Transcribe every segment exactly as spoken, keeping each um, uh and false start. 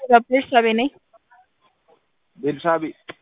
ቤርሳቤ ነኝ። ቤርሳቤ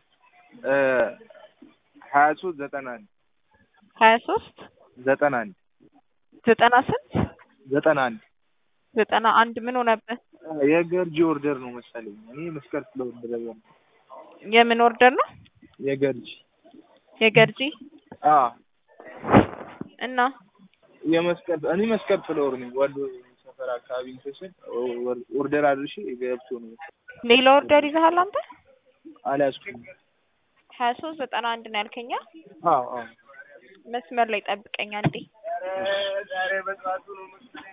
ሀያ ሶስት ዘጠና አንድ ሀያ ሶስት ዘጠና አንድ ዘጠና ስንት ዘጠና አንድ ዘጠና አንድ ምን ሆነብህ? የገርጂ ኦርደር ነው መሰለኝ። እኔ መስቀል ስለወደደ ነው። የምን ኦርደር ነው? የገርጂ የገርጂ አ እና የመስቀል እኔ መስቀል ፍሎር ነኝ። ወሎ ሰፈር አካባቢ እንትን ኦርደር አድርሼ ገብቶ ነው። ሌላ ኦርደር ይዘሃል አንተ? አልያዝኩም። ሀያ ሶስት ዘጠና አንድ ነው ያልከኝ? አዎ አዎ። መስመር ላይ ጠብቀኝ አንዴ። ዛሬ በሰዓቱ ነው መሰለኝ።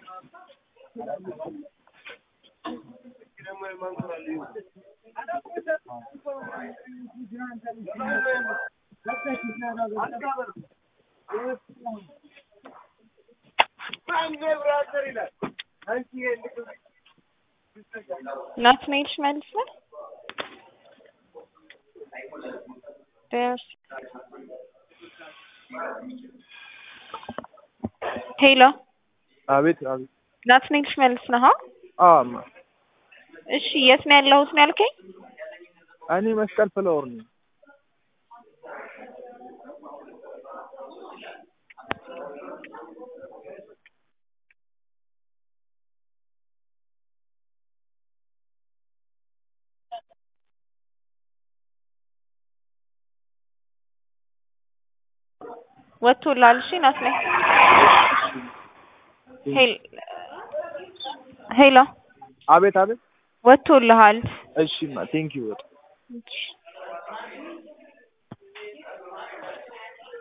ናትናኤል ሽመልስ ነው? ሄሎ አቤት አቤት። ናትናኤል ሽመልስ ነህ? አዎ። እሺ የት ነው ያለሁት ነው ያልከኝ? እኔ መስቀል ፍሎር ነኝ። ወጥቶልሃል? እሺ ናትናኤል ሄል ሄሎ አቤት አቤት። ወጥቶልሃል? እሺ ማ ቴንክ ዩ።